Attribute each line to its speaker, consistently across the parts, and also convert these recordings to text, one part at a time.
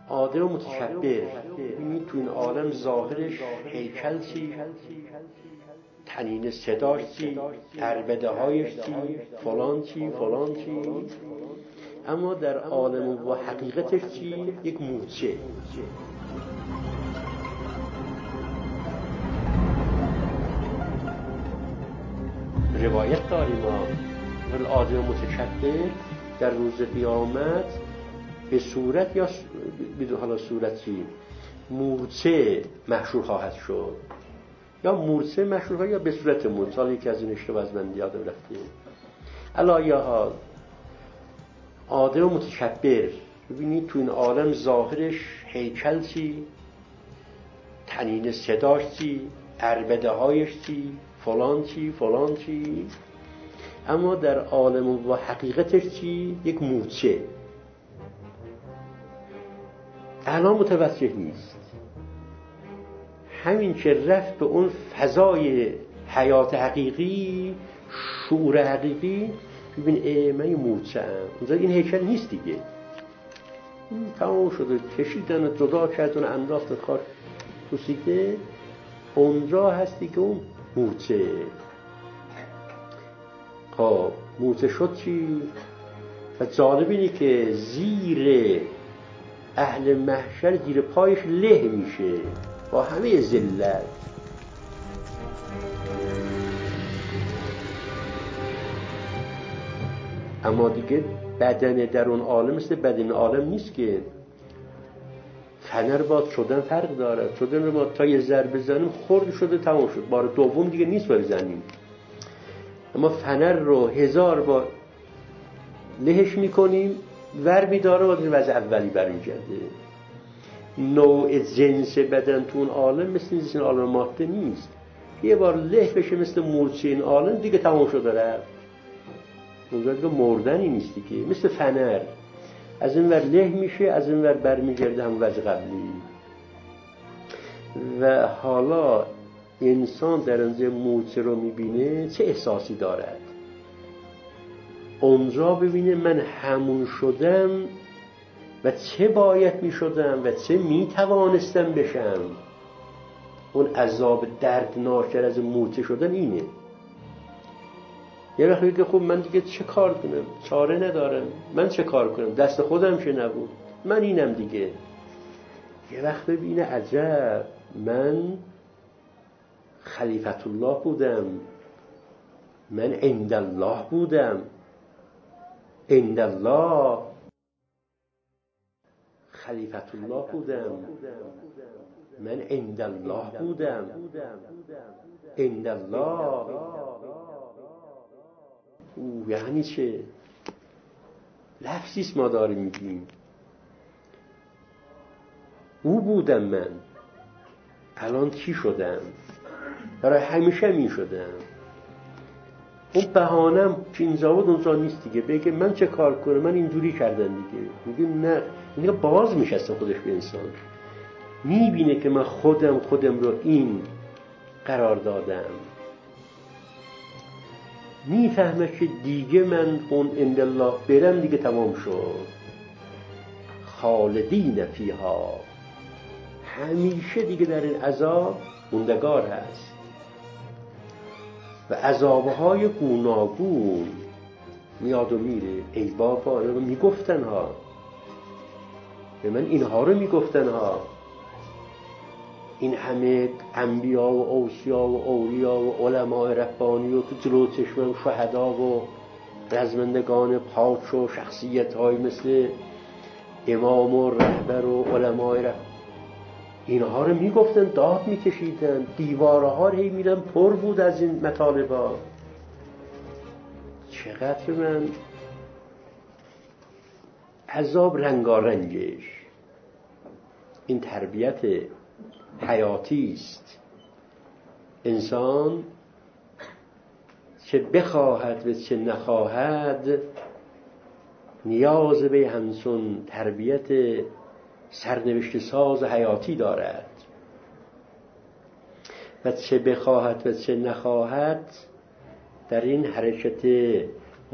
Speaker 1: آدم متکبر، ببینید تو این عالم ظاهرش هیکل چی، تنین صداش چی، عربده هایش چی، فلان چی فلان چی، اما در عالم و حقیقتش چی؟ یک مورچه. روایت داریم ما آدم متکبر در روز قیامت به صورت یا بدون حالا صورت چی مورچه محشور خواهد شد، یا مورچه محشور یا به صورت مورچه. حالا یکی از این اشتباه از من یادم رفته. علایه حال آدم متکبر، ببینید تو این عالم ظاهرش هیکل چی، تنین صداش چی، عربده هایش چی، فلان چی فلان چی، اما در عالم و حقیقتش چی؟ یک مورچه. الان متوجه نیست. همین که رفت به اون فضای حیات حقیقی، شعور حقیقی، ببین من یه مورچه ام، اونجا این هیکل نیست دیگه، تمام شده، کشیدن جدا کردن انداخت خاک تو سیده، اونجا هستی که اون مورچه. خب مورچه شد چی؟ و جالب اینه که زیر اهل محشر زیر پایش له میشه با همه ذلت. اما دیگه بدن در اون عالم مثل بدن عالم نیست که فنر باد شدن فرق داره. شدن ما تا یه ضربه بزنیم خورد شده تمام شد، بار دوم دیگه نیست بزنیم. اما فنر رو 1000 بار لهش میکنیم ور میداره و وضع اولی برمیگرده. نوع جنس بدن تو اون عالم مثل جنس عالم ماده نیست. یه بار له بشه مثل مورچه این عالم دیگه تمام شده رفت. اونجا دیگه مردنی نیست دیگه، مثل فنر از این ور له میشه از این ور برمیگرده هم وضع قبلی. و حالا انسان در اینجا مورچه رو میبینه چه احساسی دارد؟ اونجا ببینه من همون شدم و چه باید میشدم و چه میتوانستم بشم. اون عذاب دردناکتر از مورچه شدن اینه. یه وقت میگه خب من دیگه چه کار کنم، چاره ندارم، من چه کار کنم، دست خودم که نبود، من اینم دیگه. یه وقت ببینه عجب، من خلیفت الله بودم، من عند الله بودم، عند الله خلیفت الله بودم، من عند الله بودم، عند الله. او یعنی چه؟ لفظیست ما داریم میگیم. او بودم من، الان کی شدم؟ برای همیشه می شدم. اون بهانم که اینجا بود اونجا نیست دیگه. بگه من چه کار کنم، من اینجوری کردم دیگه. میگه نه، این باز میشسته خودش به انسان، میبینه که من خودم رو این قرار دادم، میفهمه که دیگه من اون عند الله برم دیگه تمام شد. خالدین فیها، همیشه دیگه در این عذاب موندگار هست. و عذابهای گوناگون میاد و میره. ای بابا رو میگفتن ها، به من اینها رو میگفتن ها، این همه انبیا و اوصیا و اولیا و علماء ربانی و تو جلو چشمم شهدا و رزمندگان پاک و شخصیت های مثل امام و رهبر و علماء ربانی، اینها رو میگفتن، داد میکشیدن، دیوارها رو هی میرن پر بود از این مطالبا. چقدر من عذاب رنگارنگش. این تربیت حیاتی است. انسان چه بخواهد و چه نخواهد نیاز به همچون تربیت سرنوشت ساز حیاتی دارد. و چه بخواهد و چه نخواهد در این حرکت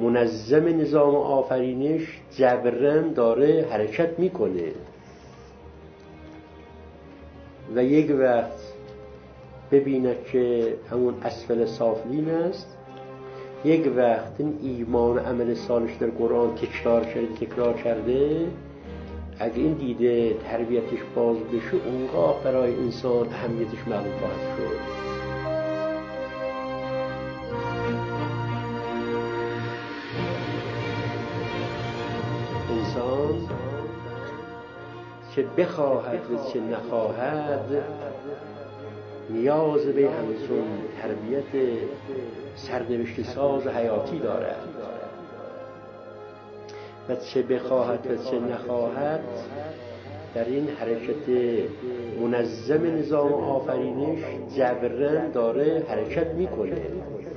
Speaker 1: منظم نظام آفرینش جبران داره حرکت میکنه. و یک وقت ببیند که همون اسفل سافلین است، یک وقت این ایمان و عمل صالح در قرآن تکرار کرده، اگه این دیده تربیتش باز بشه اونگاه برای انسان اهمیتش معلوم خواهد شد. انسان چه بخواهد و چه نخواهد نیاز به همچون تربیت سرنوشت ساز حیاتی دارد و چه بخواهد و چه نخواهد در این حرکت منظم نظام آفرینش جبران داره حرکت میکنه.